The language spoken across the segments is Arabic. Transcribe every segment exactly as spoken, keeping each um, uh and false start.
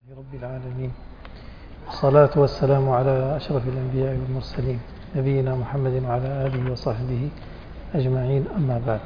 رب العالمين، والصلاة والسلام على أشرف الأنبياء والمرسلين نبينا محمد وعلى آله وصحبه أجمعين. أما بعد،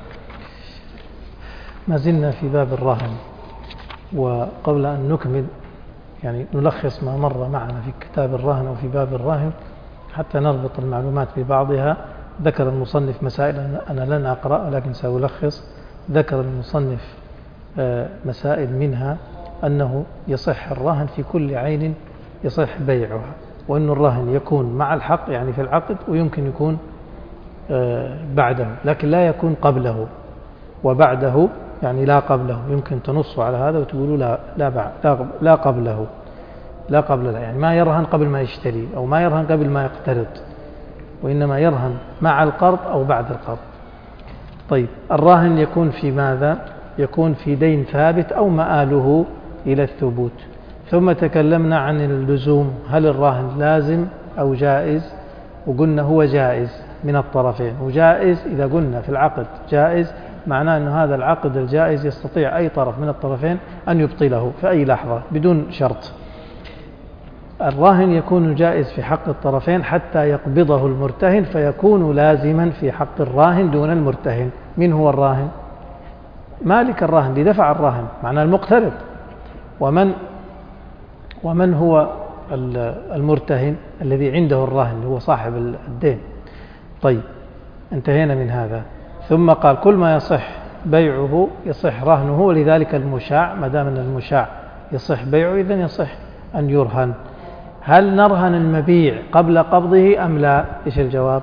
ما زلنا في باب الرهن، وقبل أن نكمل يعني نلخص ما مر معنا في كتاب الرهن وفي باب الرهن حتى نربط المعلومات ببعضها. ذكر المصنف مسائل أنا لن أقرأ لكن سألخص. ذكر المصنف مسائل منها أنه يصح الرهن في كل عين يصح بيعها، وأن الرهن يكون مع الحق يعني في العقد، ويمكن يكون بعده لكن لا يكون قبله، وبعده يعني لا قبله. يمكن تنصوا على هذا وتقولوا لا لا لا قبله لا قبل لا يعني ما يرهن قبل ما يشتري أو ما يرهن قبل ما يقترض، وإنما يرهن مع القرض أو بعد القرض. طيب، الراهن يكون في ماذا؟ يكون في دين ثابت أو مآله إلى الثبوت. ثم تكلمنا عن اللزوم، هل الراهن لازم أو جائز؟ وقلنا هو جائز من الطرفين. وجائز إذا قلنا في العقد جائز معناه أن هذا العقد الجائز يستطيع أي طرف من الطرفين أن يبطله في أي لحظة بدون شرط. الراهن يكون جائز في حق الطرفين حتى يقبضه المرتهن فيكون لازما في حق الراهن دون المرتهن. من هو الراهن؟ مالك الراهن لدفع الراهن، معناه المقترض. ومن ومن هو المرتهن؟ الذي عنده الراهن هو صاحب الدين. طيب، انتهينا من هذا. ثم قال كل ما يصح بيعه يصح رهنه، ولذلك المشاع ما دام ان المشاع يصح بيعه إذن يصح أن يرهن. هل نرهن المبيع قبل قبضه أم لا؟ إيش الجواب؟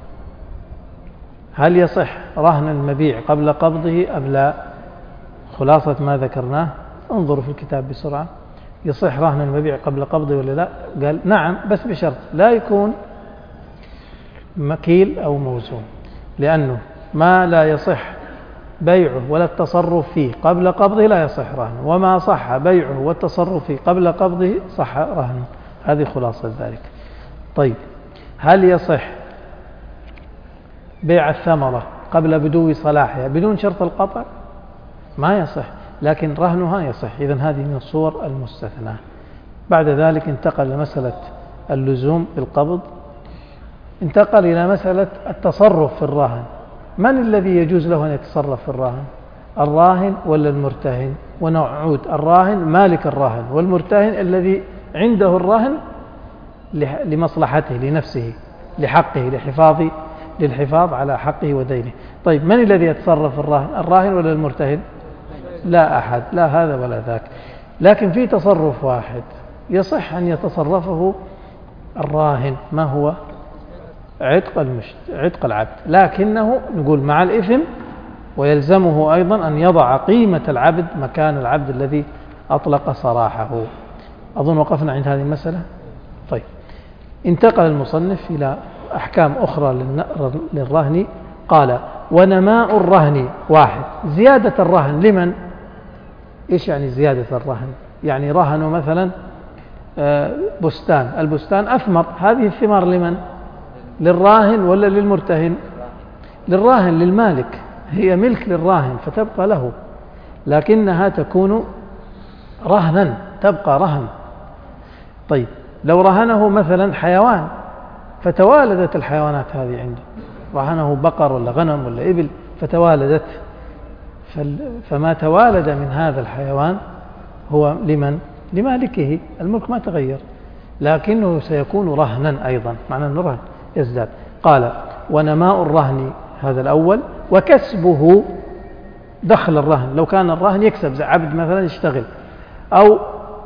هل يصح رهن المبيع قبل قبضه أم لا؟ خلاصة ما ذكرناه انظروا في الكتاب بسرعة. يصح رهن المبيع قبل قبضه ولا لا؟ قال نعم، بس بشرط لا يكون مكيل أو موزون، لأنه ما لا يصح بيعه ولا التصرف فيه قبل قبضه لا يصح رهنه، وما صح بيعه والتصرف فيه قبل قبضه صح رهنه. هذه خلاصة ذلك. طيب، هل يصح بيع الثمرة قبل بدو صلاحها بدون شرط القطع؟ ما يصح، لكن رهنها يصح. إذن هذه من الصور المستثناة. بعد ذلك انتقل لمسألة اللزوم بالقبض، انتقل إلى مسألة التصرف في الراهن. من الذي يجوز له أن يتصرف في الراهن؟ الراهن ولا المرتهن؟ ونعود الراهن مالك الراهن، والمرتهن الذي عنده الراهن لمصلحته لنفسه لحقه لحفاظ للحفاظ على حقه ودينه. طيب، من الذي يتصرف في الراهن؟ الراهن ولا المرتهن؟ لا أحد، لا هذا ولا ذاك. لكن في تصرف واحد يصح أن يتصرفه الراهن، ما هو؟ عتق المشت... عتق العبد، لكنه نقول مع الإثم، ويلزمه أيضا أن يضع قيمة العبد مكان العبد الذي أطلق سراحه. أظن وقفنا عند هذه المسألة. طيب، انتقل المصنف إلى أحكام أخرى للرهن. قال ونماء الرهن واحد. زيادة الرهن لمن؟ إيش يعني زيادة الرهن؟ يعني رهنوا مثلا بستان، البستان أثمر، هذه الثمار لمن؟ للراهن ولا للمرتهن؟ للراهن، للمالك، هي ملك للراهن فتبقى له، لكنها تكون رهنا، تبقى رهن. طيب، لو رهنه مثلا حيوان فتوالدت الحيوانات هذه عنده، رهنه بقر ولا غنم ولا إبل فتوالدت، فما توالد من هذا الحيوان هو لمن؟ لمالكه، الملك ما تغير، لكنه سيكون رهنا أيضا، معنى أنه رهن يزداد. قال ونماء الرهن هذا الأول، وكسبه دخل الرهن. لو كان الرهن يكسب، عبد مثلا يشتغل، أو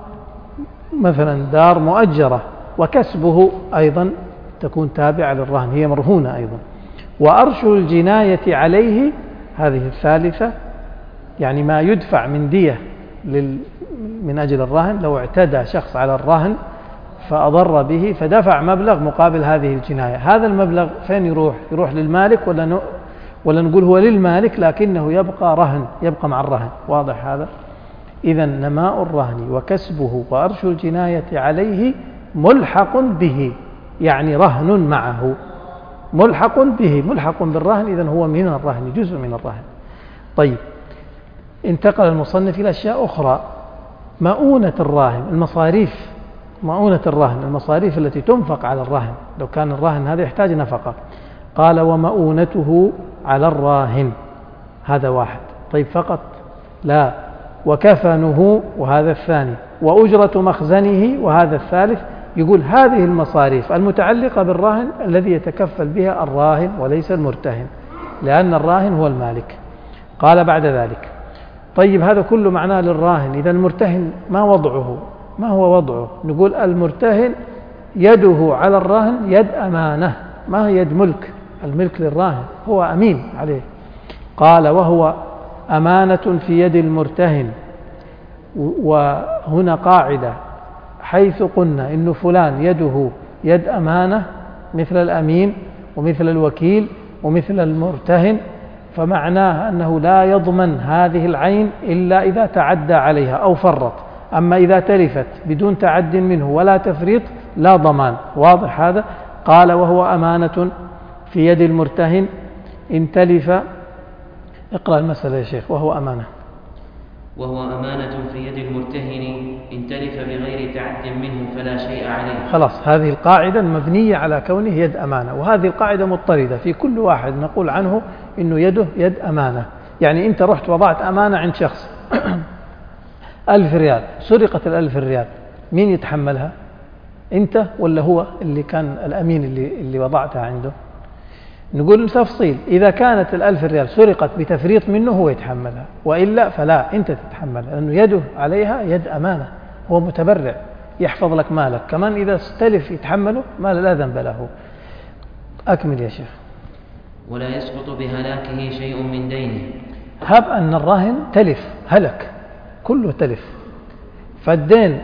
مثلا دار مؤجرة، وكسبه أيضا تكون تابعة للرهن، هي مرهونة أيضا. وأرش الجناية عليه، هذه الثالثة، يعني ما يدفع من دية لل من أجل الرهن. لو اعتدى شخص على الرهن فأضر به فدفع مبلغ مقابل هذه الجناية، هذا المبلغ فين يروح؟ يروح للمالك ولا ن... ولا نقول هو للمالك لكنه يبقى رهن، يبقى مع الرهن؟ واضح هذا؟ إذن نماء الرهن وكسبه وأرش الجناية عليه ملحق به، يعني رهن معه، ملحق به، ملحق بالرهن، إذن هو من الرهن، جزء من الرهن. طيب، انتقل المصنف إلى أشياء أخرى. مؤونة الراهن، المصاريف، مؤونة الرهن، المصاريف التي تنفق على الرهن، لو كان الرهن هذا يحتاج نفقة. قال ومؤونته على الراهن، هذا واحد. طيب فقط؟ لا، وكفنه، وهذا الثاني، وأجرة مخزنه، وهذا الثالث. يقول هذه المصاريف المتعلقة بالراهن الذي يتكفل بها الراهن وليس المرتهن، لأن الراهن هو المالك. قال بعد ذلك طيب هذا كله معناه للراهن، إذا المرتهن ما وضعه؟ ما هو وضعه؟ نقول المرتهن يده على الراهن يد أمانة، ما هي يد ملك. الملك للراهن، هو أمين عليه. قال وهو أمانة في يد المرتهن. وهنا قاعدة، حيث قلنا إن فلان يده يد أمانة مثل الأمين ومثل الوكيل ومثل المرتهن، فمعناه أنه لا يضمن هذه العين إلا إذا تعدى عليها أو فرط. أما إذا تلفت بدون تعد منه ولا تفريط لا ضمان. واضح هذا؟ قال وهو أمانة في يد المرتهن إن تلف. اقرأ المسألة يا شيخ. وهو أمانة وهو أمانة في يد المرتهن إن تلف بغير تعد منه فلا شيء عليه. خلاص، هذه القاعدة مبنية على كونه يد أمانة، وهذه القاعدة مضطردة في كل واحد نقول عنه إنه يده يد أمانة. يعني أنت رحت وضعت أمانة عند شخص ألف ريال، سرقت الألف ريال، مين يتحملها؟ أنت ولا هو اللي كان الأمين اللي, اللي وضعتها عنده؟ نقول تفصيل، إذا كانت الألف ريال سرقت بتفريط منه هو يتحملها، وإلا فلا أنت تتحملها، لأنه يده عليها يد أمانة، هو متبرع يحفظ لك مالك. كمان إذا استلف يتحمله ما لا ذنب له. أكمل يا شيخ. ولا يسقط بهلاكه شيء من دينه. هب أن الراهن تلف، هلك، كله تلف، فالدين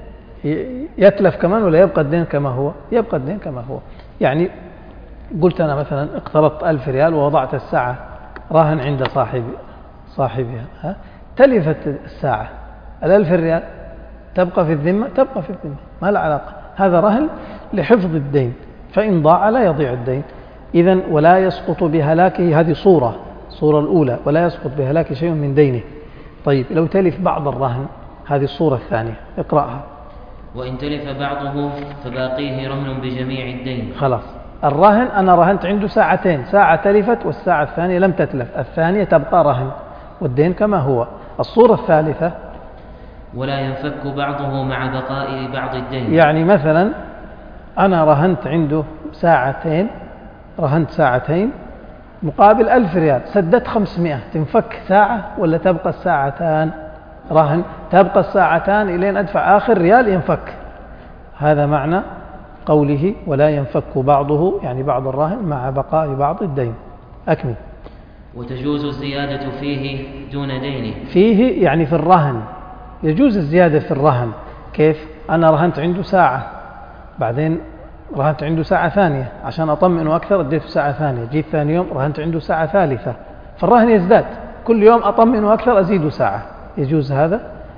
يتلف كمان ولا يبقى الدين كما هو؟ يبقى الدين كما هو. يعني قلت أنا مثلا اقترضت ألف ريال ووضعت الساعة راهن عند صاحبي صاحبها، ها؟ تلفت الساعة، الألف ريال تبقى في الذمة؟ تبقى في الذمة، ما لا علاقة. هذا رهن لحفظ الدين، فإن ضاع لا يضيع الدين. إذن ولا يسقط بهلاكه، هذه صورة صورة الأولى، ولا يسقط بهلاك شيء من دينه. طيب لو تلف بعض الرهن، هذه الصورة الثانية، اقرأها. وإن تلف بعضه فباقيه رهن بجميع الدين. خلاص، الرهن أنا رهنت عنده ساعتين، ساعة تلفت والساعة الثانية لم تتلف، الثانية تبقى رهن والدين كما هو. الصورة الثالثة ولا ينفك بعضه مع بقاء بعض الدين. يعني مثلا أنا رهنت عنده ساعتين، رهنت ساعتين مقابل ألف ريال، سددت خمسمائة، تنفك ساعة ولا تبقى الساعتان رهن؟ تبقى الساعتان إلين أدفع آخر ريال ينفك. هذا معنى قوله ولا ينفك بعضه، يعني بعض الرهن مع بقاء بعض الدين. أكمل. وتجوز الزيادة فيه دون دينه. فيه يعني في الرهن، يجوز الزيادة في الرهن. كيف؟ أنا رهنت عنده ساعة، بعدين رهنت عنده ساعة ثانية عشان أطمئنه أكثر، اديته ساعة ثانية، جيت ثاني يوم رهنت عنده ساعة ثالثة، فالرهن يزداد، كل يوم أطمئنه أكثر أزيده ساعة. يجوز هذا.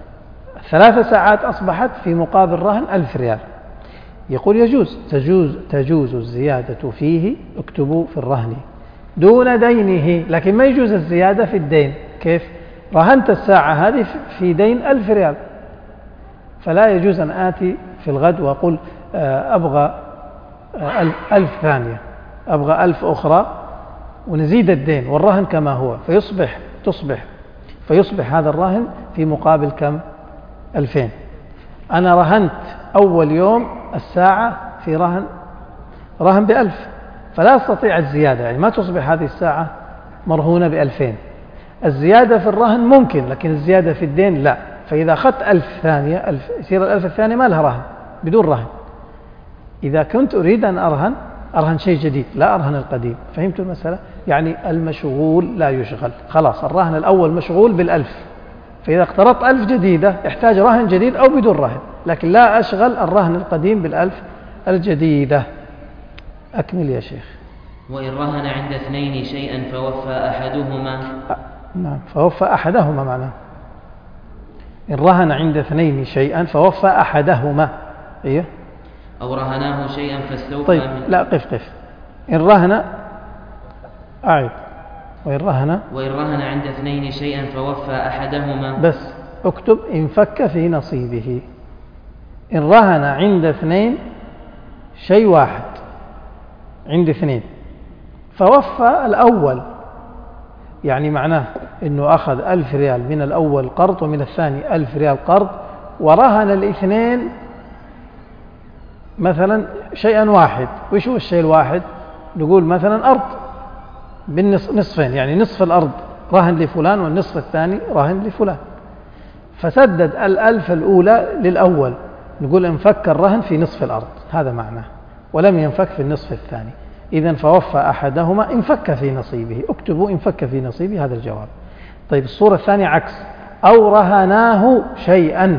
ثلاث ساعات أصبحت في مقابل رهن ألف ريال. يقول يجوز، تجوز تجوز الزيادة فيه، اكتبوا في الرهن دون دينه، لكن ما يجوز الزيادة في الدين. كيف؟ رهنت الساعة هذه في دين ألف ريال، فلا يجوز أن آتي في الغد وأقول أبغى ألف ثانية، أبغى ألف أخرى ونزيد الدين والرهن كما هو، فيصبح تصبح فيصبح هذا الرهن في مقابل كم؟ ألفين. أنا رهنت أول يوم الساعة في رهن رهن بألف، فلا أستطيع الزيادة، يعني ما تصبح هذه الساعة مرهونة بألفين. الزيادة في الرهن ممكن، لكن الزيادة في الدين لا. فإذا أخذت ألف ثانية، ألف يصير الألف الثانية ما لها رهن، بدون رهن. إذا كنت أريد أن أرهن أرهن شيء جديد، لا أرهن القديم. فهمت المسألة؟ يعني المشغول لا يشغل، خلاص الرهن الأول مشغول بالألف، فإذا اقترضت ألف جديدة يحتاج رهن جديد أو بدون رهن، لكن لا أشغل الرهن القديم بالألف الجديدة. أكمل يا شيخ. وإن رهن عند اثنين شيئا فوفى أحدهما. نعم، فوفى أحدهما معناه. إن رهن عند اثنين شيئا فوفى أحدهما. إيه؟ أو رهناه شيئا فاستوفى. طيب لا، قف قف. إن رهن أعد. وإن رهن وإن رهن عند اثنين شيئا فوفى أحدهما. بس اكتب انفك في نصيبه. إن رهن عند اثنين شيء واحد، عند اثنين، فوفى الأول، يعني معناه أنه أخذ ألف ريال من الأول قرض ومن الثاني ألف ريال قرض، ورهن الاثنين مثلا شيئا واحد. وش هو الشيء الواحد؟ نقول مثلا أرض بالنصفين، يعني نصف الأرض رهن لفلان والنصف الثاني رهن لفلان، فسدد الألف الأولى للأول، نقول انفك الرهن في نصف الأرض، هذا معناه، ولم ينفك في النصف الثاني. إذن فوفى أحدهما انفك في نصيبه. اكتبوا انفك في نصيبه، هذا الجواب. طيب الصورة الثانية عكس، أو رهناه شيئا.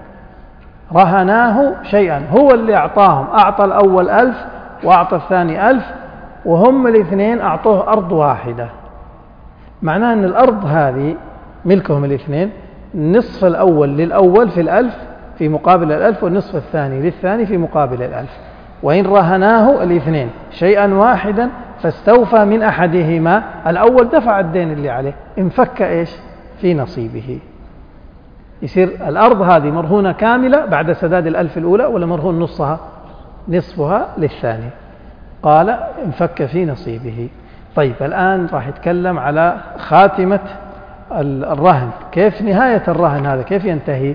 رهناه شيئا، هو اللي أعطاهم، أعطى الأول ألف وأعطى الثاني ألف، وهم الاثنين أعطوه أرض واحدة. معناه أن الأرض هذه ملكهم الاثنين، النصف الأول للأول في الألف في مقابل الألف، والنصف الثاني للثاني في مقابل الألف. وإن رهناه الاثنين شيئا واحدا فاستوفى من أحدهما الأول، دفع الدين اللي عليه، انفك إيش في نصيبه. يصير الأرض هذه مرهونة كاملة بعد سداد الألف الأولى، ولا مرهون نصها؟ نصفها للثاني. قال انفك في نصيبه. طيب الآن راح يتكلم على خاتمة الرهن، كيف نهاية الرهن هذا كيف ينتهي.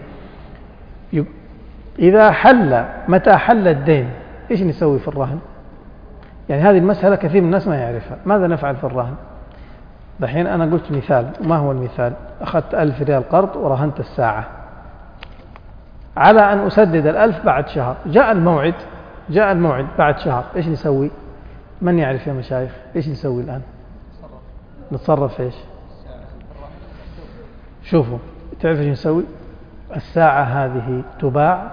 إذا حل، متى حل الدين إيش نسوي في الرهن؟ يعني هذه المسألة كثير من الناس ما يعرفها. ماذا نفعل في الرهن؟ دحين أنا قلت مثال، ما هو المثال؟ أخذت ألف ريال قرض ورهنت الساعة على أن أسدد الألف بعد شهر. جاء الموعد، جاء الموعد بعد شهر، إيش نسوي؟ من يعرف يا مشايخ؟ إيش نسوي الآن؟ نتصرف إيش؟ شوفوا، تعرف إيش نسوي؟ الساعة هذه تباع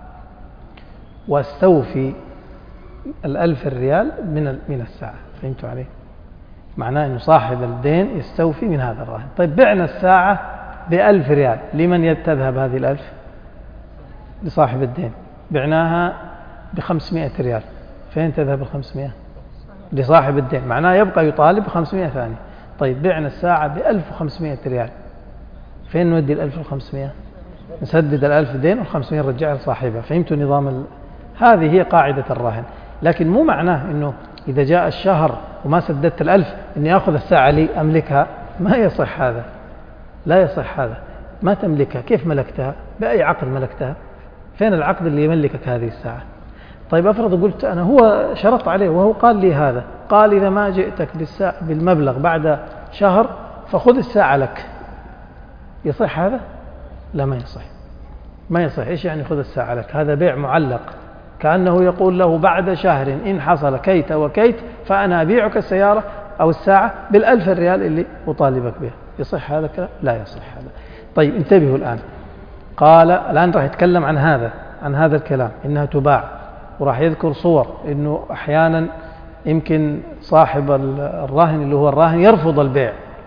واستوفي الألف الريال من من الساعة. فهمتوا عليه؟ معناه أنه صاحب الدين يستوفي من هذا الرهن. طيب بعنا الساعة بألف ريال، لمن تذهب هذه الألف؟ لصاحب الدين. بعناها بخمسمائة ريال، فين تذهب الخمسمائة؟ لصاحب الدين، معناه يبقى يطالب بخمسمائة ثانية. طيب بعنا الساعة بألف وخمسمائة ريال، فين نودي الألف وخمسمائة؟ نسدد الألف دين والخمسمائة نرجعها لصاحبها. فهمتوا نظام ال... هذه هي قاعدة الرهن. لكن مو معناه أنه إذا جاء الشهر وما سددت الألف أني أخذ الساعة لي أملكها، ما يصح هذا، لا يصح هذا. ما تملكها، كيف ملكتها؟ بأي عقد ملكتها؟ فين العقد اللي يملكك هذه الساعة؟ طيب أفرض قلت أنا، هو شرط عليه وهو قال لي هذا، قال إذا ما جئتك بالساعة بالمبلغ بعد شهر فخذ الساعة لك، يصح هذا؟ لا ما يصح، ما يصح. إيش يعني خذ الساعة لك؟ هذا بيع معلق، كأنه يقول له بعد شهر إن حصل كيت وكيت فأنا أبيعك السيارة أو الساعة بالألف الريال اللي أطالبك بها. يصح هذا الكلام؟ لا يصح هذا. طيب انتبهوا الآن. قال الآن راح يتكلم عن هذا، عن هذا الكلام إنها تباع، وراح يذكر صور إنه أحيانا يمكن صاحب الراهن اللي هو الراهن يرفض البيع.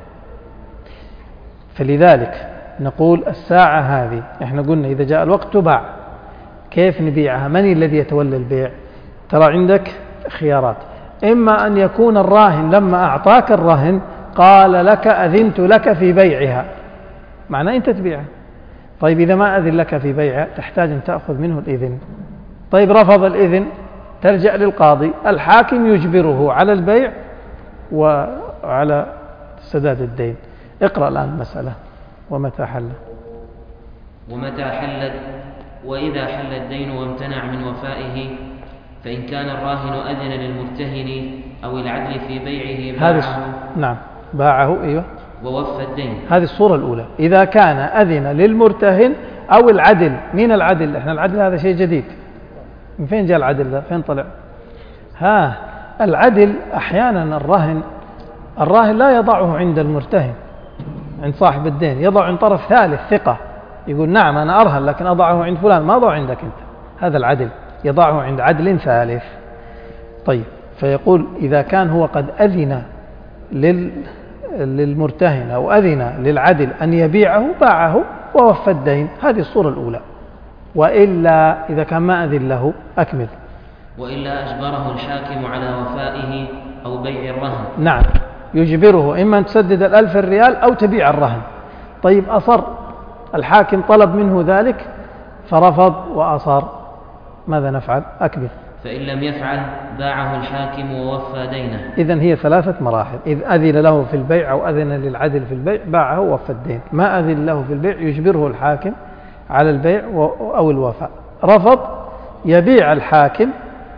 فلذلك نقول الساعة هذه احنا قلنا إذا جاء الوقت تباع، كيف نبيعها؟ من الذي يتولى البيع؟ ترى عندك خيارات، إما أن يكون الراهن لما أعطاك الرهن قال لك أذنت لك في بيعها، معناه أنت تبيعها. طيب إذا ما أذن لك في بيعها تحتاج أن تأخذ منه الإذن. طيب رفض الإذن تلجأ للقاضي، الحاكم يجبره على البيع وعلى سداد الدين. اقرأ الآن المسألة. ومتى حل ومتى حل وإذا حل الدين وامتنع من وفائه، فإن كان الراهن أذن للمرتهن أو العدل في بيعه باعه. نعم باعه، أيوة، ووفى الدين. هذه الصورة الأولى. إذا كان أذن للمرتهن أو العدل. مين العدل؟ إحنا العدل هذا شيء جديد، من فين جاء العدل ده؟ فين طلع؟ ها العدل أحيانا الراهن الراهن لا يضعه عند المرتهن، عند صاحب الدين، يضع عند طرف ثالث ثقة، يقول نعم أنا أرهن لكن أضعه عند فلان، ما أضعه عندك أنت. هذا العدل، يضعه عند عدل ثالث. طيب فيقول إذا كان هو قد أذن لل للمرتهن أو أذن للعدل أن يبيعه باعه ووفى الدين. هذه الصورة الأولى. وإلا إذا كان ما أذن له أكمل. وإلا أجبره الحاكم على وفائه أو بيع الرهن. نعم يجبره، إما أن تسدد الألف الريال أو تبيع الرهن. طيب أصر الحاكم طلب منه ذلك فرفض وأصر، ماذا نفعل؟ أكمل. فإن لم يفعل باعه الحاكم ووفى دينه. إذن هي ثلاثة مراحل: إذ أذن له في البيع أو أذن للعدل في البيع باعه ووفى الدين. ما أذن له في البيع يجبره الحاكم على البيع أو الوفاء. رفض يبيع الحاكم،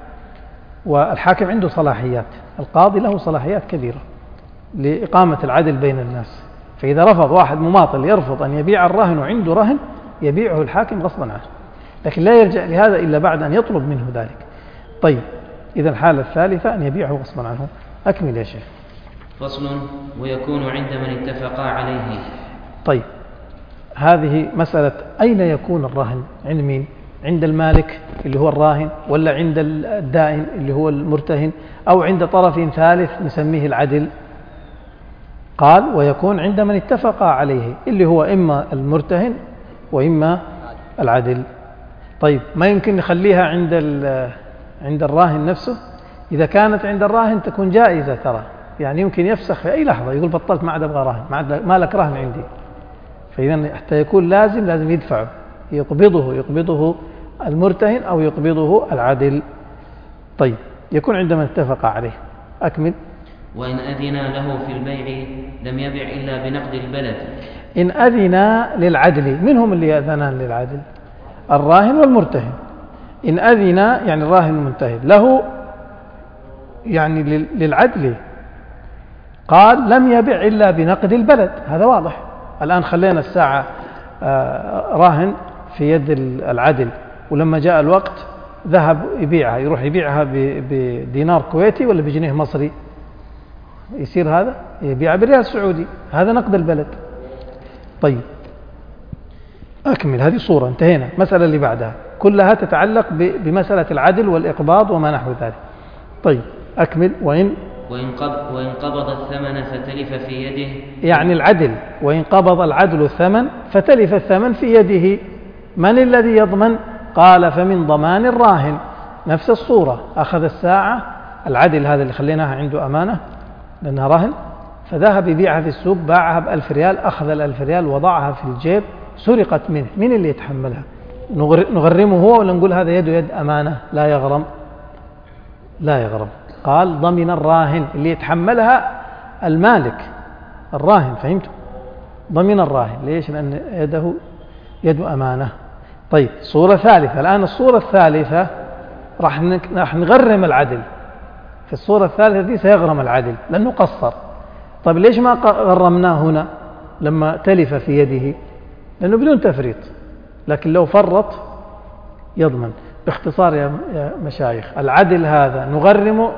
والحاكم عنده صلاحيات، القاضي له صلاحيات كبيرة لإقامة العدل بين الناس، فإذا رفض واحد مماطل يرفض أن يبيع الراهن وعنده رهن يبيعه الحاكم غصبا عنه، لكن لا يرجع لهذا إلا بعد أن يطلب منه ذلك. طيب، إذا الحالة الثالثة أن يبيعه غصبا عنه. أكمل يا شيخ. فصل: ويكون عند من اتفقا عليه. طيب، هذه مسألة أين يكون الرهن؟ عند مين؟ عند المالك اللي هو الراهن، ولا عند الدائن اللي هو المرتهن، أو عند طرف ثالث نسميه العدل؟ قال: ويكون عند من اتفقا عليه، اللي هو إما المرتهن وإما العدل. طيب، ما يمكن نخليها عند عند الراهن نفسه؟ إذا كانت عند الراهن تكون جائزة ترى، يعني يمكن يفسخ في أي لحظة يقول بطلت، ما عاد أبغى راهن، ما لك راهن عندي. فإذا حتى يكون لازم لازم يدفعه، يقبضه يقبضه المرتهن أو يقبضه العدل. طيب، يكون عندما اتفق عليه. أكمل. وإن أذن له في البيع لم يبع إلا بنقد البلد. إن أذن للعدل، من هم اللي يأذنان للعدل؟ الراهن والمرتهن. إن أذن يعني الراهن والمرتهن له يعني للعدل، قال لم يبع إلا بنقد البلد، هذا واضح. الآن خلينا الساعة راهن في يد العدل، ولما جاء الوقت ذهب يبيعها، يروح يبيعها بدينار كويتي ولا بجنيه مصري؟ يصير هذا يبيعها بريال سعودي، هذا نقد البلد. طيب، أكمل. هذه صورة، انتهينا. المسألة اللي بعدها كلها تتعلق بمسألة العدل والإقباض وما نحو ذلك. طيب، أكمل. وإن وإن قبض, وإن قبض الثمن فتلف في يده، يعني العدل، وإن قبض العدل الثمن فتلف الثمن في يده، من الذي يضمن؟ قال: فمن ضمان الراهن. نفس الصورة، أخذ الساعة العدل هذا اللي خليناها عنده أمانة لأنها رهن، فذهب يبيعها في السوق، باعها بألف ريال، أخذ الألف ريال وضعها في الجيب، سرقت منه، من اللي يتحملها؟ نغرمه هو ولا نقول هذا يده يد أمانة لا يغرم؟ لا يغرم. قال: ضمن الراهن، اللي يتحملها المالك الراهن، فهمتوا؟ ضمن الراهن. ليش؟ لأن يده يد أمانة. طيب، صورة ثالثة. الآن الصورة الثالثة راح راح نغرم العدل. في الصورة الثالثة دي سيغرم العدل لأنه قصر. طيب، ليش ما غرمناه هنا لما تلف في يده؟ لأنه بدون تفريط، لكن لو فرط يضمن. باختصار يا مشايخ، العدل هذا نغرمه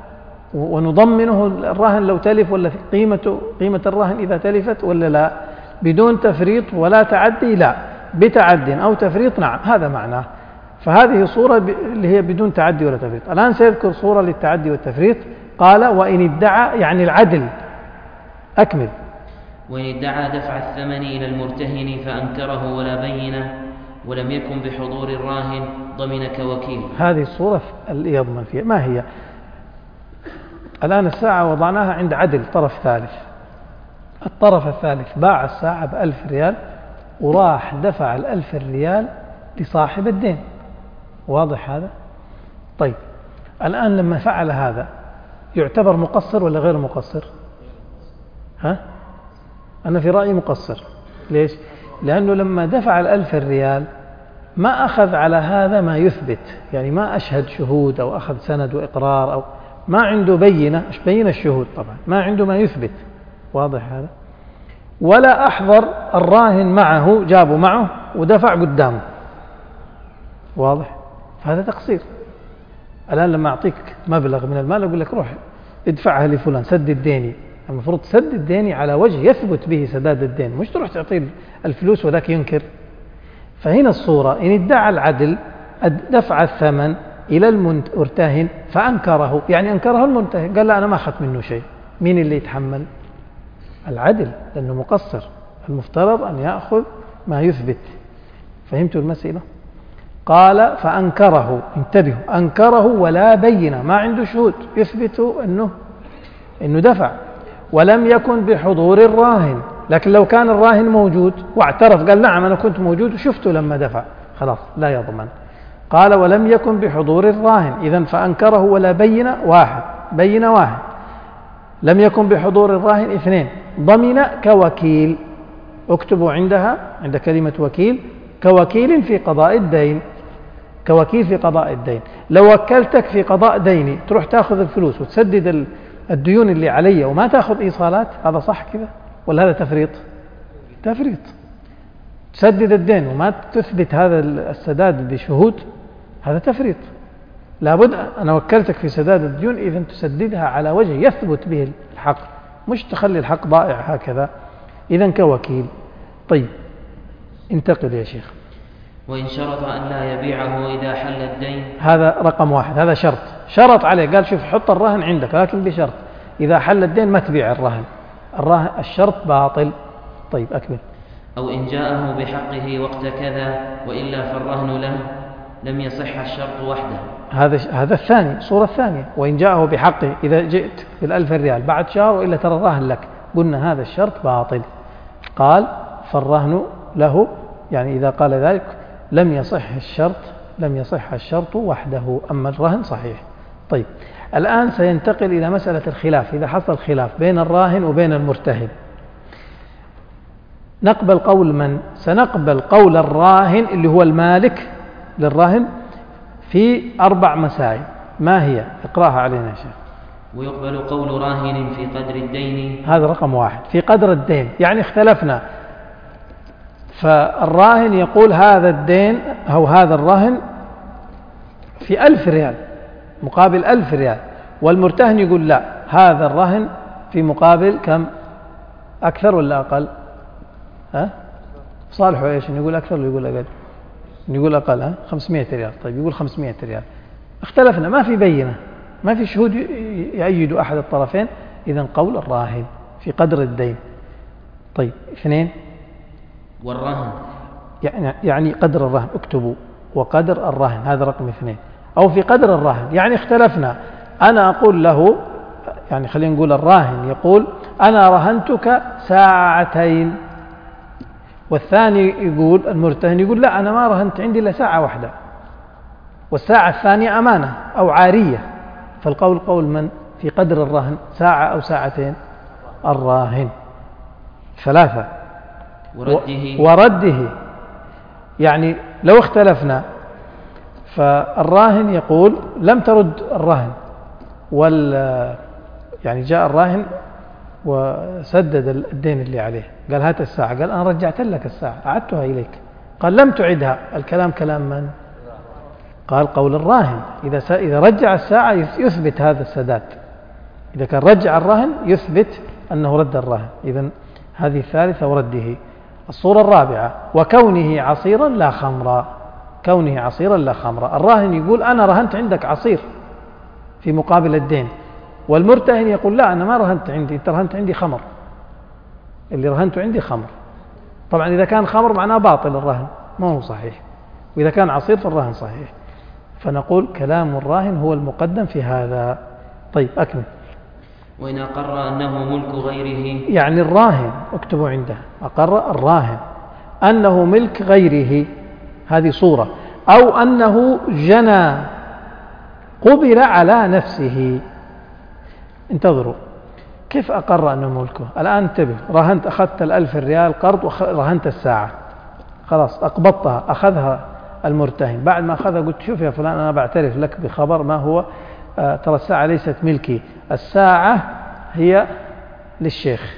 ونضمنه الراهن لو تلف، ولا قيمته قيمة الراهن إذا تلفت، ولا لا؟ بدون تفريط ولا تعدي؟ لا، بتعد أو تفريط، نعم، هذا معناه. فهذه صورة اللي هي بدون تعدي ولا تفريط. الآن سيذكر صورة للتعدي والتفريط. قال: وإن ادعى يعني العدل. أكمل. وإن ادعى دفع الثمن إلى المرتهن فأنكره ولا بينه ولم يكن بحضور الراهن ضمن كوكيل. هذه الصورة اللي يضمن فيها. ما هي؟ الآن الساعة وضعناها عند عدل طرف ثالث، الطرف الثالث باع الساعة بألف ريال وراح دفع الألف الريال لصاحب الدين، واضح هذا؟ طيب، الآن لما فعل هذا يعتبر مقصر ولا غير مقصر؟ ها؟ أنا في رأيي مقصر. ليش؟ لأنه لما دفع الألف الريال ما أخذ على هذا ما يثبت، يعني ما أشهد شهود أو أخذ سند وإقرار، أو ما عنده بينة، مش بين الشهود طبعا، ما عنده ما يثبت، واضح هذا؟ ولا أحضر الراهن معه، جابه معه ودفع قدامه، واضح؟ فهذا تقصير. الآن لما أعطيك مبلغ من المال أقول لك روح ادفعها لفلان، سدد ديني، المفروض تسدد ديني على وجه يثبت به سداد الدين، مش تروح تعطيه الفلوس وذاك ينكر. فهنا الصورة: إن ادعى العدل دفع الثمن إلى المرتهن فأنكره، يعني أنكره المرتهن، قال لا أنا ما أخذت منه شيء، مين اللي يتحمل؟ العدل، لأنه مقصر، المفترض أن يأخذ ما يثبت. فهمتوا المسألة؟ قال: فأنكره، انتبهوا، أنكره ولا بينة، ما عنده شهود يثبتوا أنه, إنه دفع، ولم يكن بحضور الراهن، لكن لو كان الراهن موجود واعترف قال نعم أنا كنت موجود وشفته لما دفع خلاص لا يضمن. قال ولم يكن بحضور الراهن، إذن فأنكره ولا بينة واحد، بينة واحد. لم يكن بحضور الراهن اثنين، ضمن كوكيل، اكتبوا عندها عند كلمة وكيل كوكيل في قضاء الدين، كوكيل في قضاء الدين. لو وكلتك في قضاء ديني تروح تأخذ الفلوس وتسدد الديون اللي علي وما تأخذ إيصالات، هذا صح كذا ولا هذا تفريط؟ تفريط. تسدد الدين وما تثبت هذا السداد بشهود، هذا تفريط. لابد أنا وكلتك في سداد الديون إذن تسددها على وجه يثبت به الحق، مش تخلي الحق ضائع هكذا. إذن كوكيل. طيب انتقل يا شيخ. وإن شرط أن لا يبيعه إذا حل الدين، هذا رقم واحد، هذا شرط، شرط عليه قال شوف حط الرهن عندك لكن بشرط إذا حل الدين ما تبيع الرهن، الرهن الشرط باطل. طيب أكمل. أو إن جاءه بحقه وقت كذا وإلا فالرهن له لم يصح الشرط وحده. هذا هذا الثاني، الصورة الثانية. وإن جاءه بحقه إذا جئت بالألف ريال بعد شهر وإلا ترى الرهن لك، قلنا هذا الشرط باطل. قال فالرهن له، يعني إذا قال ذلك لم يصح الشرط، لم يصح الشرط وحده، أما الرهن صحيح. طيب الآن سينتقل إلى مسألة الخلاف. إذا حصل خلاف بين الراهن وبين المرتهن نقبل قول من؟ سنقبل قول الراهن اللي هو المالك للرهن في أربع مسائل. ما هي؟ اقرأها علينا يا شيخ. ويقبل قول راهن في قدر الدين، هذا رقم واحد، في قدر الدين. يعني اختلفنا، فالراهن يقول هذا الدين أو هذا الرهن في ألف ريال مقابل ألف ريال، والمرتهن يقول لا هذا الرهن في مقابل كم؟ أكثر ولا أقل؟ ها؟ صالحوا إيش؟ يقول أكثر ولا يقول أقل؟ يقول أقل. ها؟ خمسمائة ريال. طيب يقول خمسمائة ريال. اختلفنا، ما في بينة، ما في شهود يؤيد أحد الطرفين، إذن قول الراهن في قدر الدين. طيب اثنين، والرهن يعني يعني قدر الرهن، اكتبوا وقدر الرهن، هذا رقم اثنين. أو في قدر الرهن، يعني اختلفنا، أنا أقول له، يعني خلينا نقول الراهن يقول أنا رهنتك ساعتين، والثاني يقول المرتهن يقول لا أنا ما رهنت، عندي إلا ساعة واحدة، والساعة الثانية أمانة أو عارية. فالقول قول من في قدر الرهن؟ ساعة أو ساعتين؟ الراهن. ثلاثة، ورده, ورده يعني لو اختلفنا فالراهن يقول لم ترد الرهن، وال يعني جاء الراهن وسدد الدين اللي عليه، قال هات الساعة، قال أنا رجعت لك الساعة أعدتها إليك، قال لم تعدها، الكلام كلام من؟ قال قول الراهن. إذا إذا رجع الساعة يثبت هذا السداد، إذا كان رجع الرهن يثبت أنه رد الرهن. إذن هذه الثالثة ورده. الصورة الرابعة وكونه عصيرا لا خمرا، كونه عصيرا لا خمرا. الراهن يقول أنا رهنت عندك عصير في مقابل الدين، والمرتهن يقول لا أنا ما رهنت عندي، أنت رهنت عندي خمر، اللي رهنته عندي خمر. طبعا إذا كان خمر معناه باطل الرهن، ما هو صحيح، وإذا كان عصير فالرهن صحيح. فنقول كلام الراهن هو المقدم في هذا. طيب أكمل. وإن أقر أنه ملك غيره، يعني الراهن اكتبوا عنده، أقر الراهن أنه ملك غيره، هذه صورة، أو أنه جنى قبل على نفسه. انتظروا، كيف أقر أنه ملكه؟ الآن انتبه، رهنت، أخذت الألف ريال قرض ورهنت الساعة، خلاص أقبضتها، أخذها المرتهن، بعد ما أخذها قلت شوف يا فلان أنا بعترف لك بخبر ما هو، آه ترى الساعة ليست ملكي، الساعة هي للشيخ،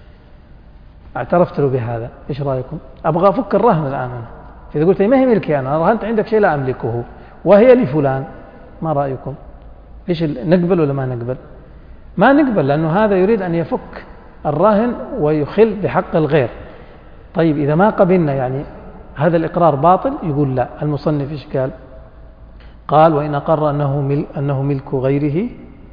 اعترفت له بهذا، إيش رأيكم؟ أبغى أفك الرهن الآن أنا. إذا قلت لي ما هي ملكي أنا، رهنت عندك شيء لا أملكه وهي لفلان، ما رأيكم؟ إيش نقبل ولا ما نقبل؟ ما نقبل، لأنه هذا يريد أن يفك الراهن ويخل بحق الغير. طيب إذا ما قبلنا يعني هذا الإقرار باطل؟ يقول لا. المصنف إيش قال؟ قال وإن أقر أنه, مل أنه ملك غيره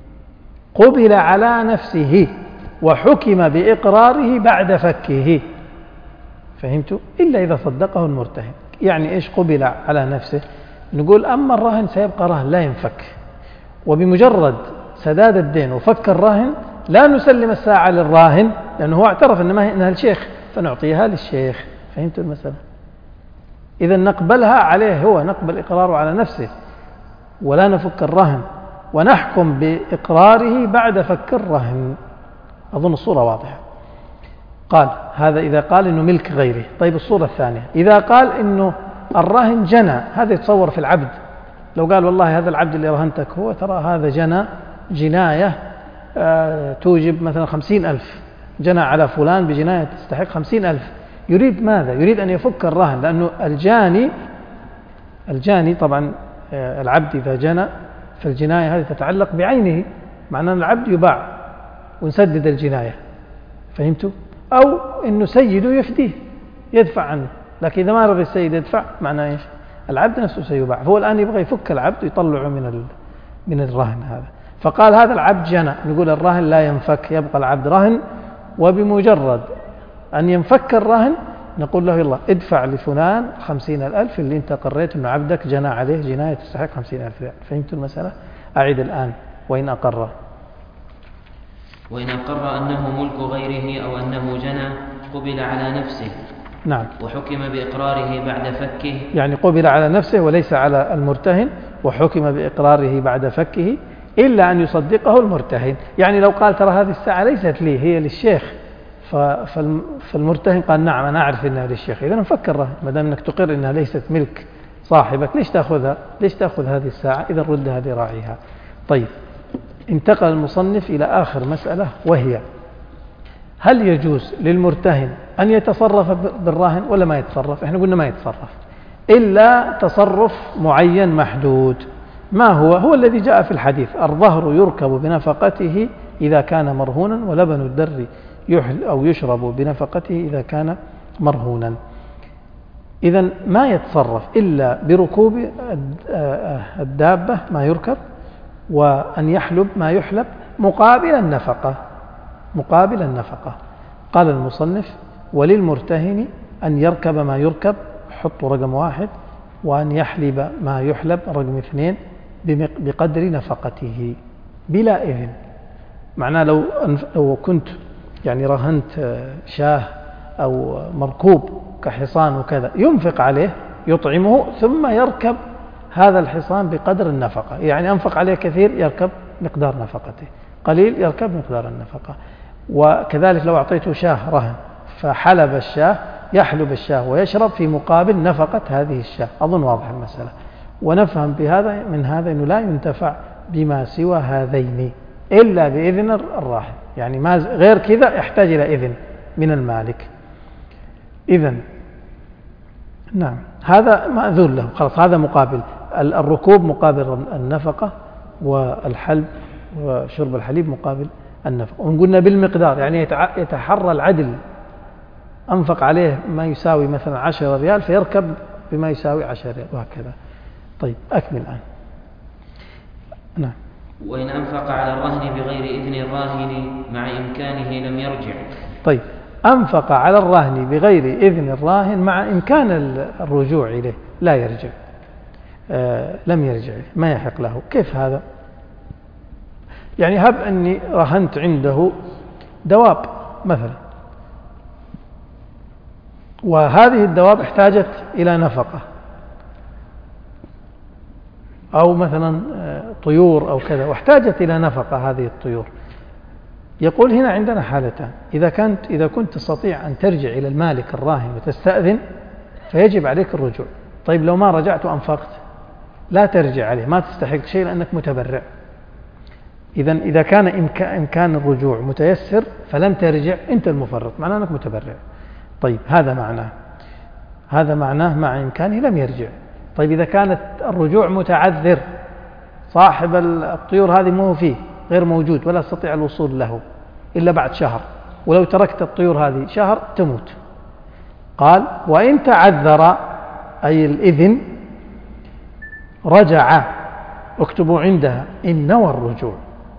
قبل على نفسه وحكم بإقراره بعد فكه. فهمتوا؟ إلا إذا صدقه المرتهن. يعني إيش قبل على نفسه؟ نقول أما الرهن سيبقى رهن لا ينفك، وبمجرد سداد الدين وفك الراهن لا نسلم الساعة للراهن لأنه هو اعترف إن ما هي إنها الشيخ فنعطيها للشيخ. فهمت المسألة؟ إذا نقبلها عليه هو، نقبل إقراره على نفسه ولا نفك الرهن، ونحكم بإقراره بعد فك الرهن. أظن الصورة واضحة. قال هذا إذا قال إنه ملك غيره. طيب الصورة الثانية إذا قال إنه الرهن جنى، هذا يتصور في العبد. لو قال والله هذا العبد اللي رهنتك هو ترى هذا جنى جناية آه توجب مثلا خمسين ألف، جنى على فلان بجناية تستحق خمسين ألف. يريد ماذا؟ يريد أن يفك الرهن، لأنه الجاني الجاني طبعا آه العبد إذا جنى فالجناية هذه تتعلق بعينه، معناه أن العبد يباع ونسدد الجناية. فهمتوا؟ أو إنه سيده يفديه يدفع عنه، لكن إذا ما رضي السيد يدفع معناه إيش؟ العبد نفسه سيباع. فهو الآن يبغى يفك العبد ويطلعه من من الرهن هذا. فقال هذا العبد جنى، نقول الرهن لا ينفك، يبقى العبد رهن، وبمجرد أن ينفك الرهن نقول له يلا ادفع لفلان خمسين الألف اللي انت قريت أنه عبدك جنى عليه جناية تستحق خمسين ألف ريال. فهمتوا المسألة؟ أعيد الآن. وإن أقر وإن أقر أنه ملك غيره أو أنه جنى قبل على نفسه. نعم. وحكم بإقراره بعد فكه، يعني قبل على نفسه وليس على المرتهن، وحكم بإقراره بعد فكه إلا أن يصدقه المرتهن. يعني لو قال ترى هذه الساعة ليست لي هي للشيخ، فالمرتهن قال نعم أنا أعرف أنها للشيخ، إذا نفك الرهن ما دام أنك تقر أنها ليست ملك صاحبك، ليش تأخذها؟ ليش تأخذ هذه الساعة؟ إذا ردها لراعيها. طيب انتقل المصنف إلى آخر مسألة، وهي هل يجوز للمرتهن أن يتصرف بالراهن ولا ما يتصرف؟ احنا قلنا ما يتصرف إلا تصرف معين محدود. ما هو؟ هو الذي جاء في الحديث: الظهر يركب بنفقته إذا كان مرهونا، ولبن الدر يحل أو يشرب بنفقته إذا كان مرهونا. إذن ما يتصرف إلا بركوب الدابة ما يركب، وأن يحلب ما يحلب مقابل النفقة مقابل النفقة. قال المصنف: وللمرتهن أن يركب ما يركب، حطوا رقم واحد، وأن يحلب ما يحلب رقم اثنين بقدر نفقته بلا إذن. معناه لو لو كنت يعني رهنت شاه أو مركوب كحصان وكذا، ينفق عليه يطعمه ثم يركب هذا الحصان بقدر النفقة. يعني أنفق عليه كثير يركب مقدار نفقته، قليل يركب مقدار النفقة. وكذلك لو أعطيته شاه رهن فحلب الشاه، يحلب الشاه ويشرب في مقابل نفقة هذه الشاه. أظن واضح المسألة. ونفهم بهذا من هذا أنه لا ينتفع بما سوى هذين إلا بإذن الراهن، يعني ما غير كذا يحتاج إلى إذن من المالك. إذن نعم هذا مأذون له، خلاص هذا مقابل الركوب مقابل النفقة، والحلب وشرب الحليب مقابل النفقة. وقلنا بالمقدار، يعني يتحرى العدل، أنفق عليه ما يساوي مثلا عشرة ريال فيركب بما يساوي عشرة ريال وهكذا. طيب أكمل الآن. نعم. وإن أنفق على الرهن بغير إذن الراهن مع إمكانه لم يرجع. طيب أنفق على الرهن بغير إذن الراهن مع إمكان الرجوع إليه، لا يرجع، آه لم يرجع، ما يحق له. كيف هذا؟ يعني هب أني رهنت عنده دواب مثلا، وهذه الدواب احتاجت إلى نفقة، أو مثلا طيور أو كذا واحتاجت إلى نفقة هذه الطيور. يقول هنا عندنا حالتان: إذا كنت إذا كنت تستطيع أن ترجع إلى المالك الراهن وتستأذن فيجب عليك الرجوع. طيب لو ما رجعت وأنفقت لا ترجع عليه، ما تستحق شيء لأنك متبرع. إذن إذا كان إمكان الرجوع متيسر فلم ترجع، أنت المفرط، معناه أنك متبرع. طيب هذا معناه هذا معناه مع إمكانه لم يرجع. طيب إذا كانت الرجوع متعذر، صاحب الطيور هذه مو فيه، غير موجود ولا تستطيع الوصول له إلا بعد شهر، ولو تركت الطيور هذه شهر تموت. قال: وإن تعذر أي الإذن رجع، اكتبوا عندها إن نوى الرجوع،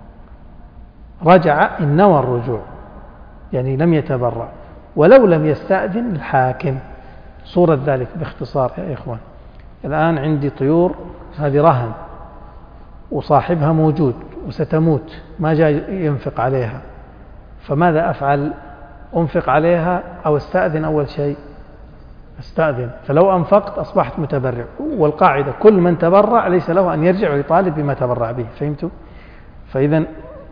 رجع إن نوى الرجوع، يعني لم يتبرع، ولو لم يستأذن الحاكم. صورة ذلك باختصار يا إخوان: الآن عندي طيور هذه رهن وصاحبها موجود وستموت، ما جاء ينفق عليها، فماذا أفعل؟ أنفق عليها أو استأذن أول شيء؟ استأذن. فلو أنفقت أصبحت متبرع، والقاعدة كل من تبرع ليس له أن يرجع ويطالب بما تبرع به. فهمتوا؟ فإذا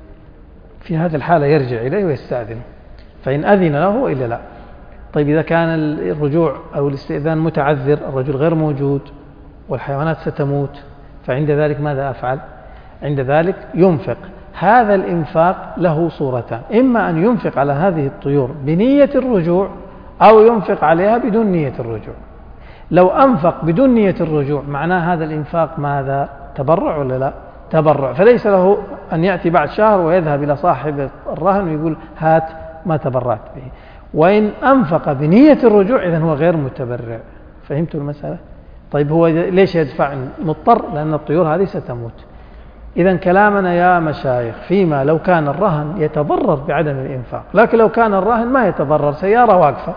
في هذه الحالة يرجع إليه ويستأذن، فإن أذن له وإلا لا. طيب إذا كان الرجوع أو الاستئذان متعذر، الرجل غير موجود والحيوانات ستموت، فعند ذلك ماذا أفعل؟ عند ذلك ينفق. هذا الإنفاق له صورتان: إما أن ينفق على هذه الطيور بنية الرجوع، أو ينفق عليها بدون نية الرجوع. لو أنفق بدون نية الرجوع معناه هذا الإنفاق ماذا؟ تبرع ولا لا؟ تبرع. فليس له أن يأتي بعد شهر ويذهب إلى صاحب الرهن ويقول هات ما تبرعت به. وإن أنفق بنية الرجوع إذن هو غير متبرع. فهمتوا المسألة؟ طيب هو ليش يدفع؟ مضطر، لأن الطيور هذه ستموت. إذن كلامنا يا مشايخ فيما لو كان الرهن يتضرر بعدم الإنفاق، لكن لو كان الرهن ما يتضرر، سيارة واقفة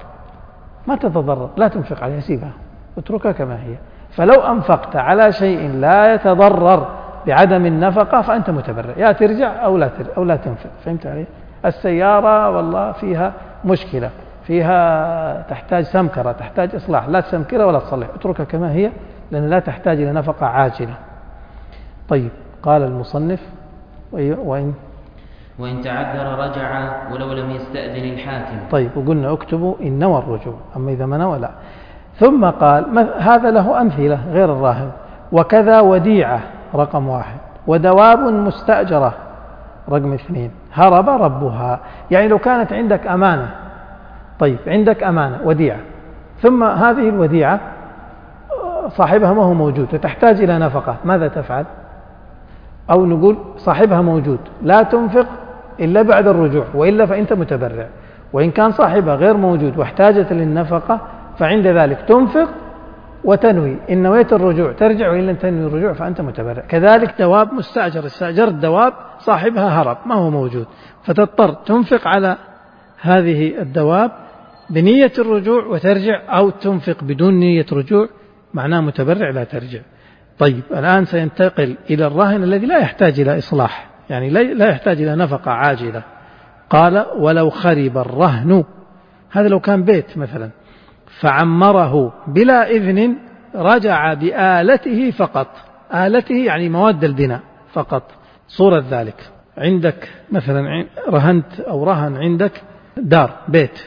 ما تتضرر، لا تنفق عليها، سيبها اتركها كما هي. فلو أنفقت على شيء لا يتضرر بعدم النفقة فأنت متبرع، يا ترجع أو لا ترجع أو لا تنفق. فهمت علي؟ السيارة والله فيها مشكلة، فيها تحتاج سمكرة، تحتاج إصلاح، لا تسمكرها ولا تصلح، اتركها كما هي، لأن لا تحتاج إلى نفقة عاجلة. طيب قال المصنف: وإن وإن تعذر رجع ولو لم يستأذن الحاكم. طيب وقلنا اكتبوا إن نوى الرجوع، أما إذا ما نوى لا. ثم قال هذا له أمثلة غير الراهن: وكذا وديعة رقم واحد، ودواب مستأجرة رقم اثنين، هرب ربها. يعني لو كانت عندك أمانة، طيب عندك أمانة وديعة، ثم هذه الوديعة صاحبها ما هو موجود وتحتاج إلى نفقة، ماذا تفعل؟ أو نقول صاحبها موجود، لا تنفق إلا بعد الرجوع، وإلا فأنت متبرع. وإن كان صاحبها غير موجود واحتاجت للنفقة فعند ذلك تنفق وتنوي، إن نويت الرجوع ترجع، وإن لم تنوي الرجوع فأنت متبرع. كذلك دواب مستأجر، استأجرت دواب صاحبها هرب ما هو موجود، فتضطر تنفق على هذه الدواب بنية الرجوع وترجع، أو تنفق بدون نية رجوع، معناه متبرع لا ترجع. طيب الآن سينتقل إلى الراهن الذي لا يحتاج إلى إصلاح، يعني لا يحتاج إلى نفقة عاجلة. قال: ولو خرب الرهن، هذا لو كان بيت مثلا، فعمره بلا إذن رجع بآلته فقط. آلته يعني مواد البناء فقط. صورة ذلك: عندك مثلا رهنت أو رهن عندك دار بيت،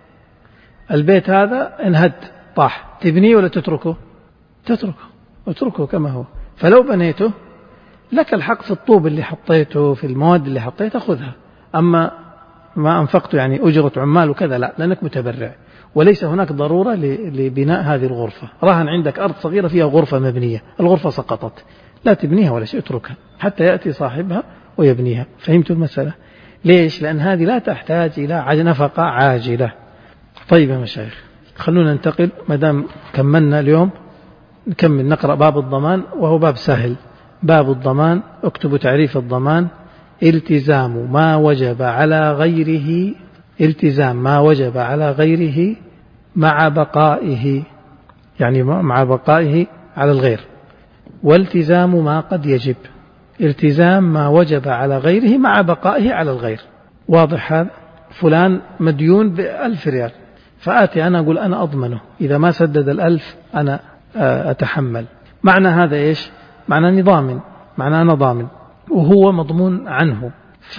البيت هذا انهد طاح، تبنيه ولا تتركه؟ تتركه، اتركه كما هو. فلو بنيته لك الحق في الطوب اللي حطيته، في المواد اللي حطيته خذها، أما ما أنفقته يعني أجرة عمال وكذا لا، لأنك متبرع، وليس هناك ضرورة لبناء هذه الغرفة. رهن عندك أرض صغيرة فيها غرفة مبنية، الغرفة سقطت، لا تبنيها ولا شيء، اتركها حتى يأتي صاحبها ويبنيها. فهمتوا المسألة؟ ليش؟ لأن هذه لا تحتاج إلى نفقة عاجلة. طيب يا مشايخ، خلونا ننتقل، مدام كملنا اليوم نكمل نقرأ باب الضمان، وهو باب سهل. باب الضمان، اكتبوا تعريف الضمان: التزام ما وجب على غيره، التزام ما وجب على غيره مع بقائه، يعني مع بقائه على الغير، والتزام ما قد يجب. التزام ما وجب على غيره مع بقائه على الغير. واضح هذا؟ فلان مديون بألف ريال، فآتي أنا أقول أنا أضمنه، إذا ما سدد الألف أنا أتحمل. معنى هذا إيش؟ معنى أني ضامن، معنى أنا ضامن وهو مضمون عنه.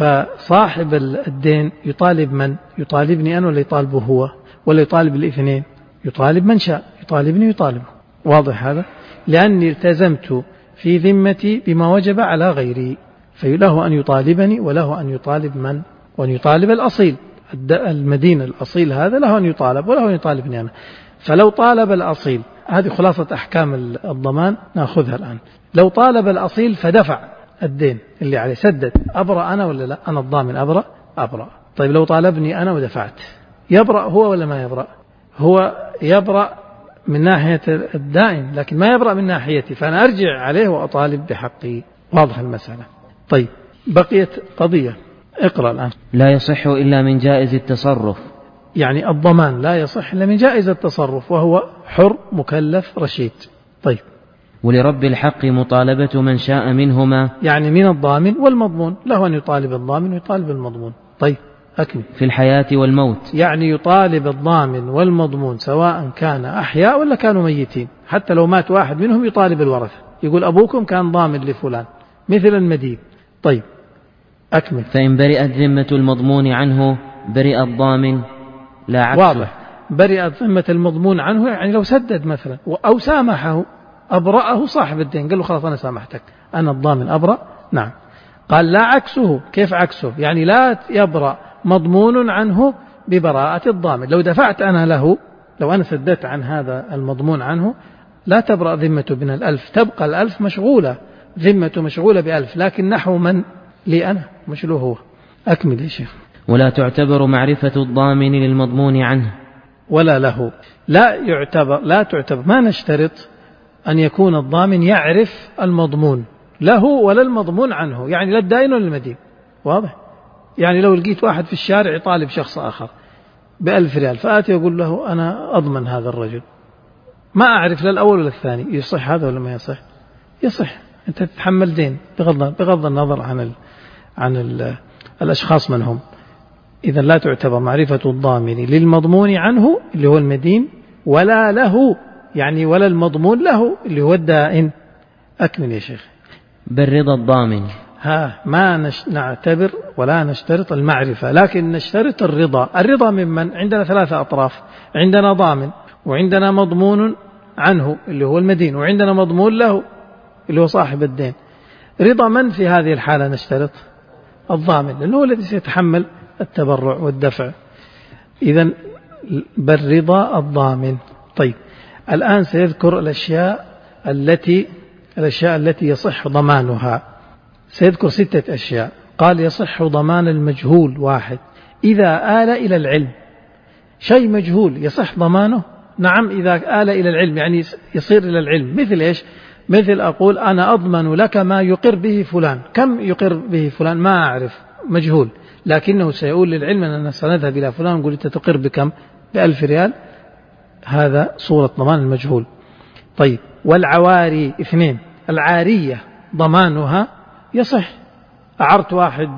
فصاحب الدين يطالب من؟ يطالبني أنا ولا يطالبه هو؟ ولا يطالب الاثنين؟ يطالب من شاء، يطالبني ويطالبه. واضح هذا؟ لأني التزمت في ذمتي بما وجب على غيري، فله أن يطالبني وله أن يطالب من؟ وأن يطالب الأصيل، المدين الأصيل هذا له أن يطالب وله أن يطالبني أنا. فلو طالب الأصيل، هذه خلاصة أحكام الضمان نأخذها الآن. لو طالب الأصيل فدفع الدين اللي عليه، سدد، أبرأ أنا ولا لا؟ أنا الضامن، أبرأ أبرأ. طيب لو طالبني أنا ودفعت، يبرأ هو ولا ما يبرأ؟ هو يبرأ من ناحية الدائن، لكن ما يبرأ من ناحيتي، فأنا أرجع عليه وأطالب بحقي. واضح المسألة؟ طيب بقيت قضية، اقرأ الآن. لا يصح إلا من جائز التصرف، يعني الضمان لا يصح إلا من جائز التصرف، وهو حر مكلف رشيد. طيب ولرب الحق مطالبة من شاء منهما، يعني من الضامن والمضمون، له أن يطالب الضامن ويطالب المضمون. طيب أكمل. في الحياة والموت. يعني يطالب الضامن والمضمون سواء كان أحياء ولا كانوا ميتين، حتى لو مات واحد منهم يطالب الورثة، يقول أبوكم كان ضامن لفلان مثل المدين. طيب أكمل. فإن برئت ذمة المضمون عنه برئ الضامن لا عكسه. واضح. برئت ذمة المضمون عنه يعني لو سدد مثلا أو سامحه، أبرأه صاحب الدين، قال له خلاص أنا سامحتك أنا الضامن أبرأ. نعم. قال لا عكسه. كيف عكسه؟ يعني لا يبرأ مضمون عنه ببراءة الضامن. لو دفعت أنا له، لو أنا سددت عن هذا المضمون عنه، لا تبرأ ذمته من الألف، تبقى الألف مشغولة، ذمته مشغولة بألف، لكن نحو من؟ لي أنا، مش له هو. أكمل يا شيخ. ولا تعتبر معرفة الضامن للمضمون عنه ولا له. لا يعتبر، لا تعتبر، ما نشترط أن يكون الضامن يعرف المضمون له ولا المضمون عنه، يعني لا الدائن ولا المدين. واضح؟ يعني لو لقيت واحد في الشارع يطالب شخص آخر بألف ريال، فآتي يقول له أنا أضمن هذا الرجل، ما أعرف لا الأول ولا الثاني، يصح هذا ولا ما يصح؟ يصح. أنت تتحمل دين بغض, بغض النظر عن ال عن ال الأشخاص من هم. إذا لا تعتبر معرفة الضامن للمضمون عنه اللي هو المدين، ولا له يعني ولا المضمون له اللي هو الدائن. أكمل يا شيخ. بل رضا الضامن. ها ما نش... نعتبر ولا نشترط المعرفة، لكن نشترط الرضا. الرضا ممن؟ عندنا ثلاثة أطراف، عندنا ضامن، وعندنا مضمون عنه اللي هو المدين، وعندنا مضمون له اللي هو صاحب الدين. رضا من في هذه الحالة نشترط؟ الضامن، لأنه هو الذي سيتحمل التبرع والدفع. إذن بل رضا الضامن. طيب الآن سيذكر الأشياء التي الأشياء التي يصح ضمانها. سيذكر ستة أشياء. قال يصح ضمان المجهول. واحد، إذا آل إلى العلم. شيء مجهول يصح ضمانه؟ نعم، إذا آل إلى العلم يعني يصير إلى العلم. مثل إيش؟ مثل أقول أنا أضمن لك ما يقر به فلان. كم يقر به فلان؟ ما أعرف، مجهول، لكنه سيقول للعلم أننا سنذهب إلى فلان ونقول أنت تقر بكم؟ بألف ريال. هذا صورة ضمان المجهول. طيب والعواري. اثنين، العارية ضمانها يصح. أعرت واحد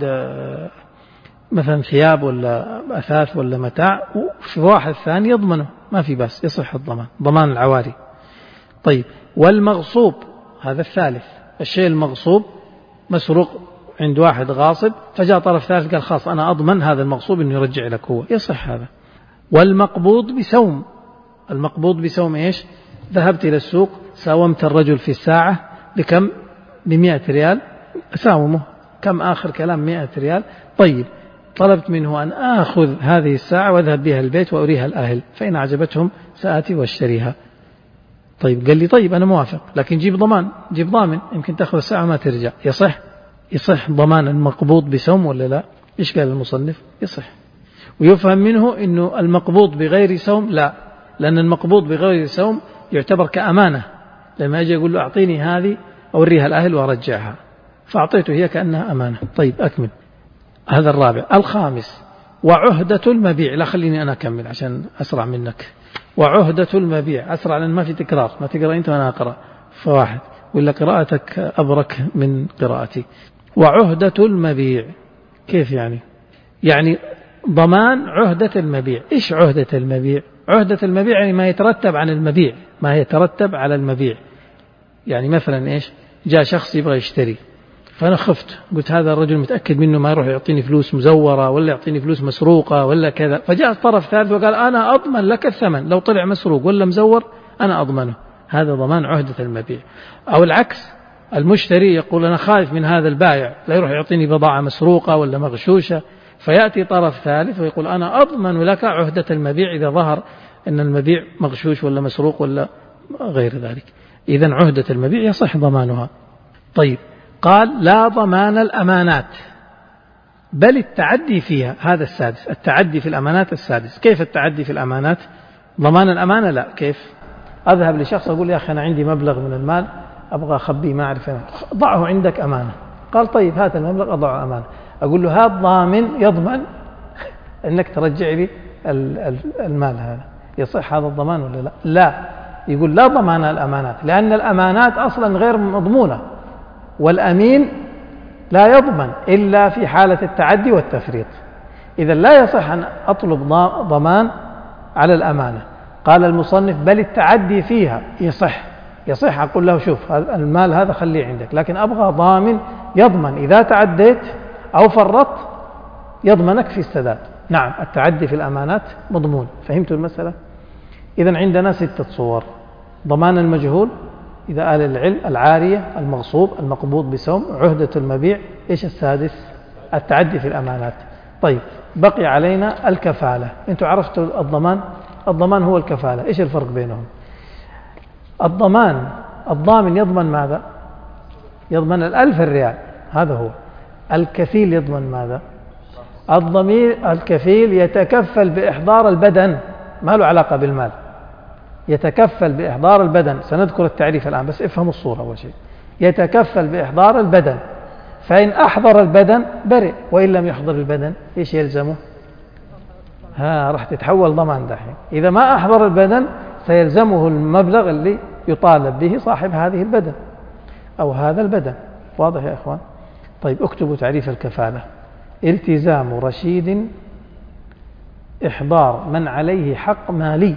مثلا ثياب ولا أثاث ولا متاع، وفي واحد ثاني يضمنه، ما في بس، يصح الضمان، ضمان العواري. طيب والمغصوب. هذا الثالث، الشيء المغصوب مسروق عند واحد غاصب، فجاء طرف ثالث قال خلاص أنا أضمن هذا المغصوب أنه يرجع لك هو، يصح هذا. والمقبوض بسوم. المقبوض بسوم إيش؟ ذهبت إلى السوق، ساومت الرجل في الساعة بكم؟ بمئة ريال، أساومه. كم آخر كلام؟ مئة ريال. طيب طلبت منه أن آخذ هذه الساعة وأذهب بها البيت وأريها الأهل، فإن عجبتهم سآتي واشتريها. طيب قال لي طيب أنا موافق، لكن جيب ضمان، جيب ضامن، يمكن تأخذ الساعة ما ترجع. يصح؟ يصح ضمان المقبوض بسوم ولا لا؟ إيش قال المصنف؟ يصح. ويفهم منه أنه المقبوض بغير سوم لا، لأن المقبوض بغير سوم يعتبر كأمانة. لما أجي أقول له أعطيني هذه أوريها الأهل وأرجعها، فأعطيته هي كأنها أمانة. طيب أكمل. هذا الرابع. الخامس وعهدة المبيع. لا خليني أنا أكمل عشان أسرع منك. وعهدة المبيع أسرع لأن ما في تكرار، ما تقرأ أنت وأنا أقرأ فواحد، ولا قراءتك أبرك من قراءتي. وعهدة المبيع كيف يعني؟ يعني ضمان عهدة المبيع. إيش عهدة المبيع؟ عهدة المبيع يعني ما يترتب عن المبيع، ما يترتب على المبيع. يعني مثلا إيش؟ جاء شخص يبغى يشتري، فأنا خفت، قلت هذا الرجل متأكد منه ما يروح يعطيني فلوس مزورة ولا يعطيني فلوس مسروقة ولا كذا. فجاء طرف ثالث وقال أنا أضمن لك الثمن، لو طلع مسروق ولا مزور أنا أضمنه. هذا ضمان عهدة المبيع. أو العكس، المشتري يقول أنا خايف من هذا البائع لا يروح يعطيني بضاعة مسروقة ولا مغشوشة، فيأتي طرف ثالث ويقول أنا أضمن لك عهدة المبيع إذا ظهر أن المبيع مغشوش ولا مسروق ولا غير ذلك. إذن عهدة المبيع يصح ضمانها. طيب قال لا ضمان الأمانات بل التعدي فيها. هذا السادس، التعدي في الأمانات السادس. كيف التعدي في الأمانات؟ ضمان الأمانة لا. كيف؟ أذهب لشخص أقول يا أخي أنا عندي مبلغ من المال أبغى أخبيه ما أعرف أنا، ضعه عندك أمانة. قال طيب هات المبلغ أضعه أمانة. أقول له هذا ضامن يضمن أنك ترجع لي المال هذا، يصح هذا الضمان ولا لا؟ لا. يقول لا ضمان الأمانات، لأن الأمانات أصلا غير مضمونة، والأمين لا يضمن إلا في حالة التعدي والتفريط. إذا لا يصح أن أطلب ضمان على الأمانة. قال المصنف بل التعدي فيها يصح، يصح أقول له شوف المال هذا خليه عندك، لكن أبغى ضامن يضمن إذا تعديت أو فرطت يضمنك في السداد. نعم التعدي في الأمانات مضمون. فهمتوا المسألة؟ إذن عندنا ستة صور: ضمان المجهول إذا قال العلم، العارية، المغصوب، المقبوض بسوم، عهدة المبيع. إيش السادس؟ التعدي في الأمانات. طيب بقي علينا الكفالة. أنتوا عرفتوا الضمان؟ الضمان هو الكفالة. إيش الفرق بينهم؟ الضمان الضامن يضمن ماذا؟ يضمن الألف الريال، هذا هو. الكفيل يضمن ماذا؟ الضمير الكفيل يتكفل بإحضار البدن، ما له علاقة بالمال، يتكفل بإحضار البدن. سنذكر التعريف الآن بس افهموا الصورة أول شيء. يتكفل بإحضار البدن، فإن أحضر البدن برئ، وإن لم يحضر البدن إيش يلزمه؟ ها راح تتحول ضمان دحين. إذا ما أحضر البدن سيلزمه المبلغ اللي يطالب به صاحب هذه البدن أو هذا البدن. واضح يا إخوان؟ طيب اكتبوا تعريف الكفالة: التزام رشيد إحضار من عليه حق مالي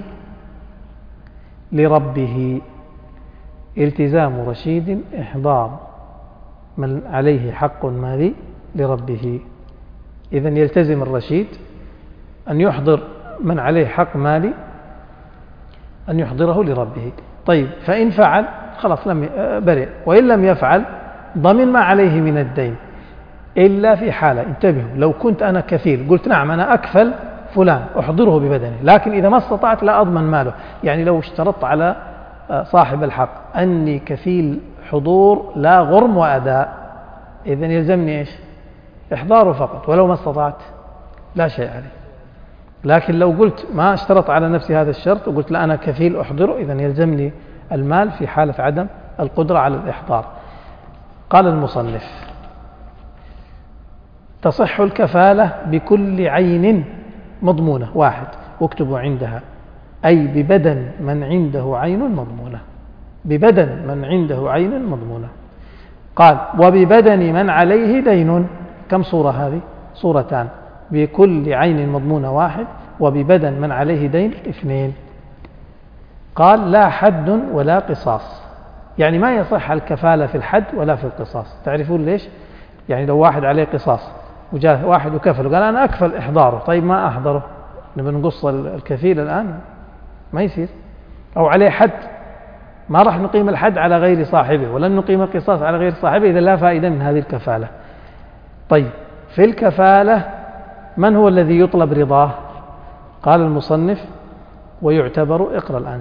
لربه. التزام رشيد إحضار من عليه حق مالي لربه. إذن يلتزم الرشيد أن يحضر من عليه حق مالي، أن يحضره لربه. طيب فإن فعل خلاص لم برئ، وإن لم يفعل ضمن ما عليه من الدين، إلا في حالة. انتبهوا، لو كنت أنا كفيل قلت نعم أنا أكفل فلان أحضره ببدنه، لكن إذا ما استطعت لا أضمن ماله. يعني لو اشترطت على صاحب الحق أني كفيل حضور لا غرم وأداء، إذن يلزمني إيش؟ إحضاره فقط، ولو ما استطعت لا شيء عليه. لكن لو قلت ما اشترط على نفسي هذا الشرط وقلت لا أنا كفيل أحضره، إذن يلزمني المال في حالة عدم القدرة على الإحضار. قال المصنف: تصح الكفالة بكل عين مضمونة. واحد، واكتبوا عندها: أي ببدن من عنده عين مضمونة. ببدن من عنده عين مضمونة. قال: وببدن من عليه دين. كم صورة هذه؟ صورتان: بكل عين مضمونة واحد، وببدن من عليه دين اثنين. قال: لا حد ولا قصاص، يعني ما يصح الكفالة في الحد ولا في القصاص. تعرفون ليش؟ يعني لو واحد عليه قصاص وجاء واحد وكفل وقال أنا أكفل إحضاره، طيب ما أحضره، نبي نقص الكفيل الآن؟ ما يصير. أو عليه حد، ما راح نقيم الحد على غير صاحبه، ولن نقيم القصاص على غير صاحبه، إذا لا فائدة من هذه الكفالة. طيب في الكفالة من هو الذي يطلب رضاه؟ قال المصنف: ويعتبر، اقرأ الآن.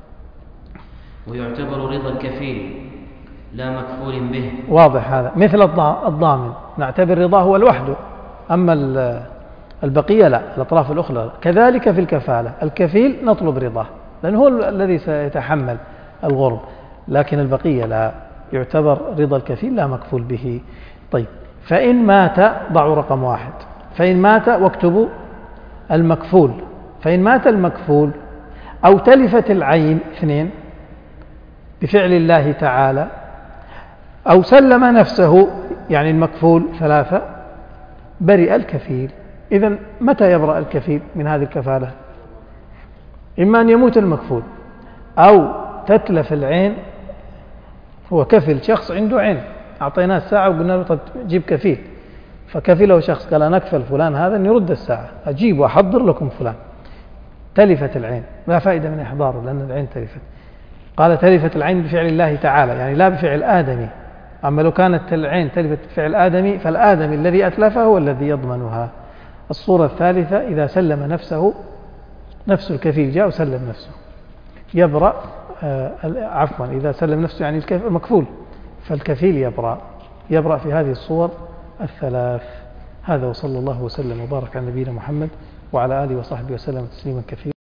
ويعتبر رضا الكفيل لا مكفول به. واضح هذا. مثل الضامن نعتبر رضاه هو لوحده، أما البقية لا، الأطراف الأخرى. كذلك في الكفالة الكفيل نطلب رضاه لأنه هو الذي سيتحمل الغرم، لكن البقية لا، يعتبر رضا الكفيل لا مكفول به. طيب فإن مات، ضعوا رقم واحد، فإن مات واكتبوا المكفول. فإن مات المكفول أو تلفت العين، اثنين، بفعل الله تعالى، أو سلم نفسه يعني المكفول، ثلاثة، برئ الكفيل. إذن متى يبرأ الكفيل من هذه الكفالة؟ إما أن يموت المكفول، أو تتلف العين. هو كفل شخص عنده عين، أعطيناه الساعة وقلنا له طب جيب كفيل، فكفله شخص قال أنا أكفل فلان هذا أن يرد الساعة، أجيب وأحضر لكم فلان. تلفت العين، لا فائدة من إحضاره لأن العين تلفت. قال تلفت العين بفعل الله تعالى، يعني لا بفعل آدمي. أما لو كانت العين تلفت بفعل آدمي فالآدمي الذي أتلفه هو الذي يضمنها. الصورة الثالثة: إذا سلم نفسه، نفس الكفيل جاء وسلم نفسه، يبرأ. آه عفوا إذا سلم نفسه يعني المكفول، فالكفيل يبرأ يبرأ في هذه الصور الثلاث. هذا، وصلى الله وسلم وبارك على نبينا محمد وعلى آله وصحبه وسلم تسليما كثيرا.